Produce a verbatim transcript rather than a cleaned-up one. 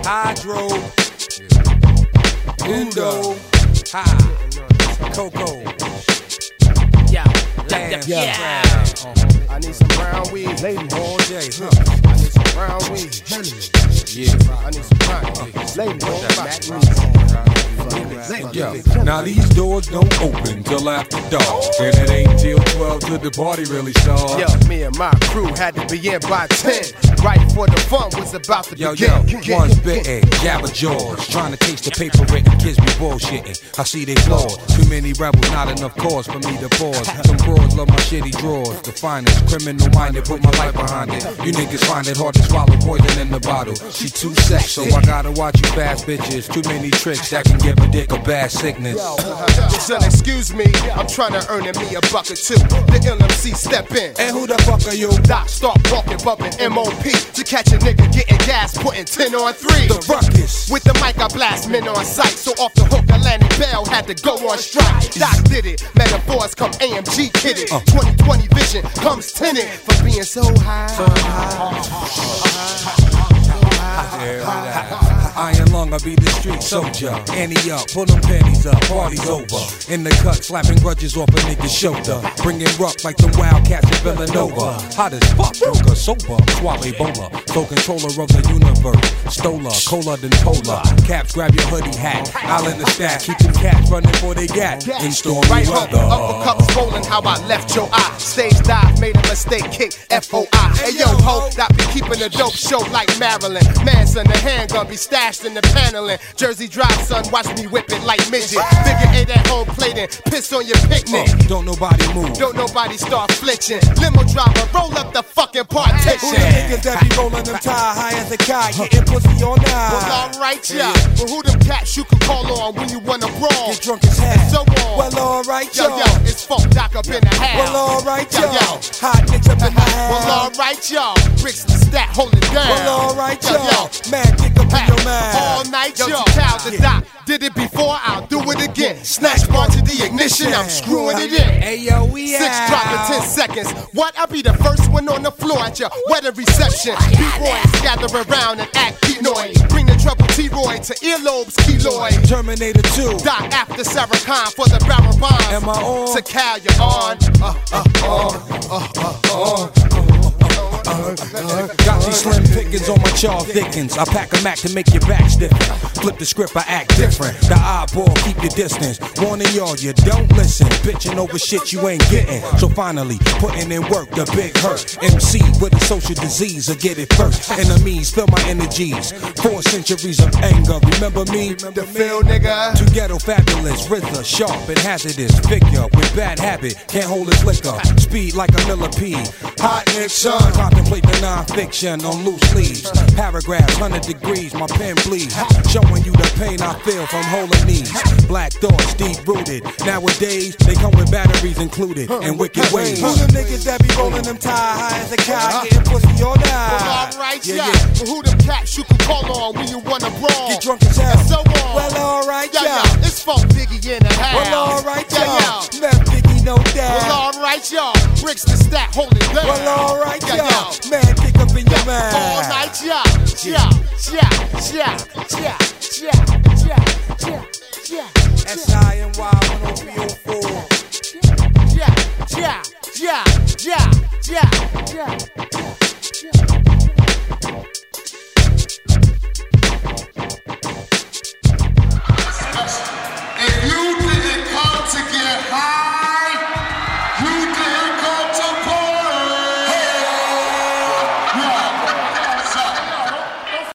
Hydro, Indo, High, Coco. Yeah, Damn, yeah. yeah. Uh-huh. I need some brown weed, lady. All day, huh? I need some brown weed. Yeah. I need some brown weed, lady. Don't Yo, now these doors don't open till after dark, and it ain't till twelve till the party really starts. Yo, me and my crew had to be in by ten, right before the fun was about to Yo, begin. yo, one's bitten, Jabba Jaws, trying to taste the paper written, kids be bullshitting. I see they flaws, too many rebels, not enough cause for me to pause. Some broads love my shitty drawers, the finest, criminal minded, put my life behind it. You niggas find it hard to swallow poison in the bottle. She too sex, so I gotta watch you fast bitches. Too many tricks that can give a dick a bad sickness. Son, excuse me, I'm trying to earn me a buck or two. The L M C step in. And who the fuck are you? Doc start walking, bumping M O P to catch a nigga getting gas, putting ten on three. The ruckus. With the mic, I blast men on sight. So off the hook, Atlantic Bell had to go on strike. Doc did it. Metaphors come A M G kidded. Uh. twenty twenty vision comes tinted for being so high. So Iron lung, I be the street soldier. Annie up, pull them panties up, party's over. In the cut, slapping grudges off a nigga's shoulder. Bringing rough like them wildcats in Villanova. Hot as fuck, broker, sober, swallow Ebola. Sole controller of the universe. Stola, cola than polar. Caps, grab your hoodie hat. I'll in the stack, keep them cats running for they gat. In stormy right hook, weather. uppercuts rolling how I left your eye. Stage dive, made a mistake, kick, F O I. Hey yo, ho, that be keeping a dope show like Maryland. Manson, the handgun be stashed in the paneling. Jersey Drive, son, watch me whip it like midget. Figure eight at home plating, piss on your picnic. Uh, don't nobody move. Don't nobody start flinching. Limo driver, roll up the fucking partition. Who the niggas that be rolling them tie high as a kite, getting pussy all night? Well, alright, yeah. But who them cats you can call on when you wanna brawl? Get drunk as hell. And so on. Well, alright, Yo, yo. yo, it's Funk Doc up in the house. Well, alright, yo. Yo, yo. Hot niggas up in the house. Well, alright, y'all. Bricks the stat, hold it down. Well, alright, yo, yo. yo. Man, dick up in your mind. All night, yo. Child the Doc. Did it before, I'll do it again. Snatch bar to the ignition, I'm screwing it in. Hey, yo, we Six out. drop in ten seconds. What? I'll be the first one on the floor at your wedding reception. B-boys gather around and act penoid. Bring the trouble T-Roy to earlobes, keloid. Terminator two. Doc after Sarah Khan for the barrel bonds. Am I on? To Cal, you're on. Uh, uh, uh, uh, uh, uh. Got these slim pickings on my Charles Dickens. I pack a Mac to make your back stiffen. Flip the script, I act different. The eyeball, keep your distance. Warning y'all, you don't listen. Bitching over shit you ain't getting. So finally, putting in work, the big hurt. M C with a social disease, or get it first. Enemies, feel my energies. Four centuries of anger, remember me? The feel, nigga. Too ghetto, fabulous, Rizza, sharp and hazardous. Figure with bad habit, can't hold his liquor. Speed like a millipede. Hot Nixon, contemplate the non-fiction on loose sleeves. Paragraphs, one hundred degrees, my pen bleeds. Showing you the pain I feel from holding knees. Black thoughts, deep rooted. Nowadays, they come with batteries included and wicked ways. Who the niggas that be rolling them tie high as a cow, getting pussy all night? Well, alright, yeah, yeah. yeah. But who them cats you can call on when you wanna brawl? Get drunk as hell. And so on. Well, alright, yo, yeah. yo, it's Funk Biggie in the house. Well, alright, yo, y'all. yo. Left Biggie, no doubt. Well, alright, y'all. Bricks the stat, hold it down. Well, alright, yo, y'all. yo. Man, pick up in your mind. All night, yeah, yeah, yeah, yeah, yeah, yeah, yeah, yeah, yeah. S I N Y one oh three oh four. Yeah, yeah, yeah, yeah, yeah, yeah.